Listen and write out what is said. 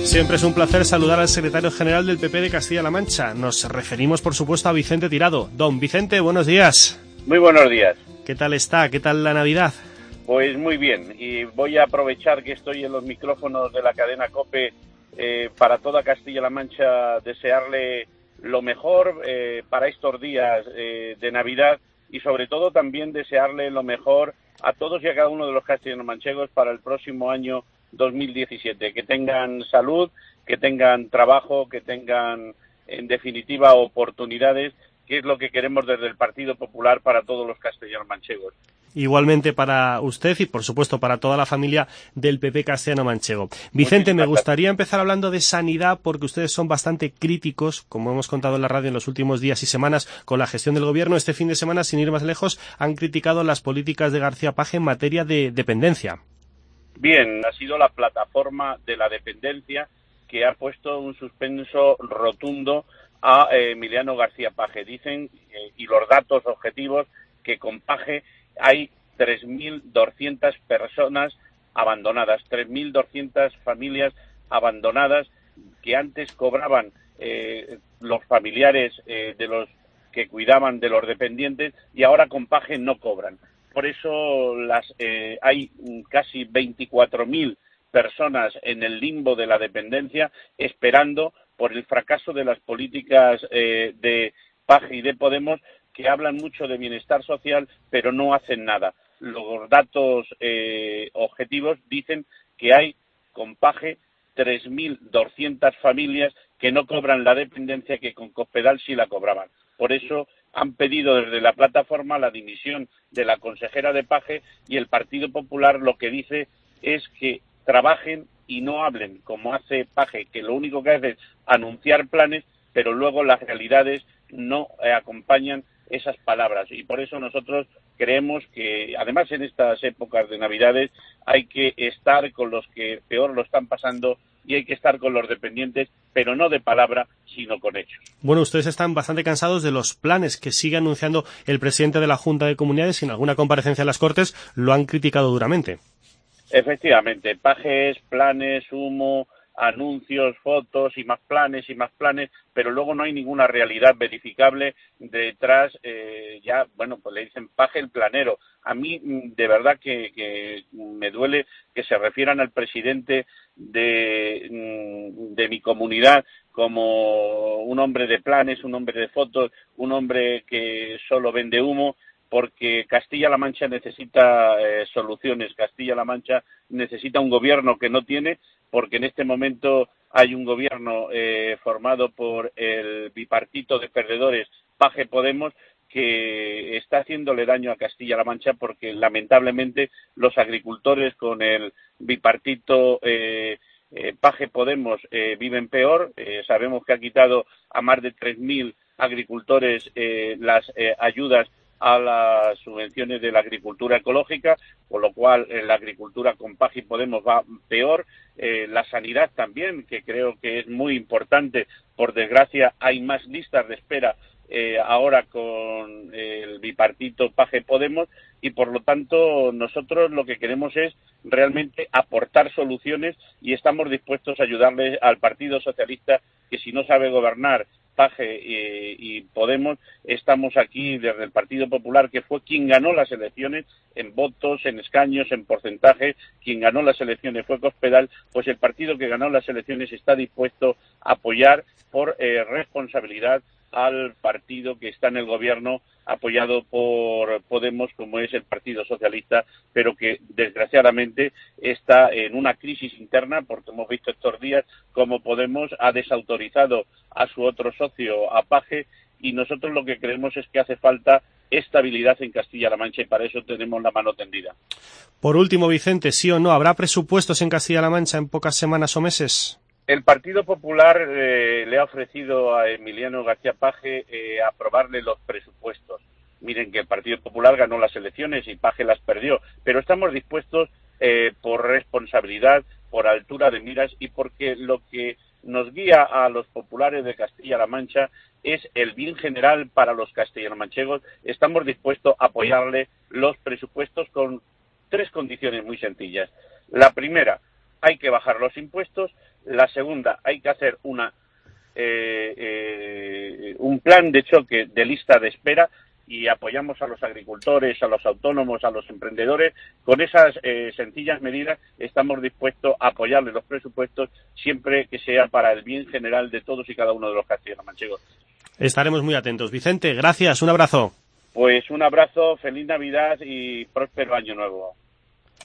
Siempre es un placer saludar al secretario general del PP de Castilla-La Mancha. Nos referimos, por supuesto, a Vicente Tirado. Don Vicente, buenos días. Muy buenos días. ¿Qué tal está? ¿Qué tal la Navidad? Pues muy bien, y voy a aprovechar que estoy en los micrófonos de la cadena COPE para toda Castilla-La Mancha, desearle lo mejor para estos días de Navidad y sobre todo también desearle lo mejor a todos y a cada uno de los castellano-manchegos para el próximo año 2017, que tengan salud, que tengan trabajo, que tengan, en definitiva, oportunidades, que es lo que queremos desde el Partido Popular para todos los castellanos-manchegos. Igualmente para usted y, por supuesto, para toda la familia del PP castellano-manchego. Vicente, me gustaría empezar hablando de sanidad porque ustedes son bastante críticos, como hemos contado en la radio en los últimos días y semanas, con la gestión del Gobierno. Este fin de semana, sin ir más lejos, han criticado las políticas de García Page en materia de dependencia. Bien, ha sido la plataforma de la dependencia que ha puesto un suspenso rotundo a Emiliano García Page. Dicen, y los datos objetivos, que con Page hay 3.200 personas abandonadas, 3.200 familias abandonadas que antes cobraban los familiares de los que cuidaban de los dependientes y ahora con Page no cobran. Por eso hay casi 24.000 personas en el limbo de la dependencia esperando por el fracaso de las políticas de Page y de Podemos, que hablan mucho de bienestar social, pero no hacen nada. Los datos objetivos dicen que hay, con Page, 3.200 familias que no cobran la dependencia que con Cospedal sí la cobraban. Por eso han pedido desde la plataforma la dimisión de la consejera de Page y el Partido Popular lo que dice es que trabajen y no hablen, como hace Page, que lo único que hace es anunciar planes, pero luego las realidades no acompañan esas palabras. Y por eso nosotros creemos que, además en estas épocas de Navidades, hay que estar con los que peor lo están pasando y hay que estar con los dependientes, pero no de palabra, sino con hechos. Bueno, ustedes están bastante cansados de los planes que sigue anunciando el presidente de la Junta de Comunidades y en alguna comparecencia en las Cortes lo han criticado duramente. Efectivamente, pajes, planes, humo, anuncios, fotos y más planes, pero luego no hay ninguna realidad verificable detrás. Pues le dicen Page el planero. A mí, de verdad que me duele que se refieran al presidente de mi comunidad como un hombre de planes, un hombre de fotos, un hombre que solo vende humo, porque Castilla-La Mancha necesita soluciones. Castilla-La Mancha necesita un gobierno que no tiene, porque en este momento hay un gobierno formado por el bipartito de perdedores Page-Podemos que está haciéndole daño a Castilla-La Mancha porque lamentablemente los agricultores con el bipartito Page-Podemos viven peor. Sabemos que ha quitado a más de 3.000 agricultores las ayudas a las subvenciones de la agricultura ecológica, con lo cual la agricultura con Page y Podemos va peor. La sanidad también, que creo que es muy importante. Por desgracia, hay más listas de espera ahora con el bipartito Page-Podemos y, por lo tanto, nosotros lo que queremos es realmente aportar soluciones y estamos dispuestos a ayudarle al Partido Socialista, que si no sabe gobernar Page y Podemos, estamos aquí desde el Partido Popular, que fue quien ganó las elecciones en votos, en escaños, en porcentaje. Quien ganó las elecciones fue Cospedal, pues el partido que ganó las elecciones está dispuesto a apoyar por responsabilidad al partido que está en el gobierno apoyado por Podemos, como es el Partido Socialista, pero que desgraciadamente está en una crisis interna, porque hemos visto estos días cómo Podemos ha desautorizado a su otro socio, a Page, y nosotros lo que creemos es que hace falta estabilidad en Castilla-La Mancha y para eso tenemos la mano tendida. Por último, Vicente, ¿sí o no habrá presupuestos en Castilla-La Mancha en pocas semanas o meses? El Partido Popular le ha ofrecido a Emiliano García Page aprobarle los presupuestos. Miren que el Partido Popular ganó las elecciones y Page las perdió, pero estamos dispuestos por responsabilidad, por altura de miras y porque lo que nos guía a los populares de Castilla-La Mancha es el bien general para los castellano-manchegos. Estamos dispuestos a apoyarle los presupuestos con tres condiciones muy sencillas. La primera, hay que bajar los impuestos. La segunda, hay que hacer un plan de choque de lista de espera, y apoyamos a los agricultores, a los autónomos, a los emprendedores. Con esas sencillas medidas estamos dispuestos a apoyarles los presupuestos siempre que sea para el bien general de todos y cada uno de los castellanos-manchegos. Estaremos muy atentos. Vicente, gracias, un abrazo. Pues un abrazo, feliz Navidad y próspero año nuevo.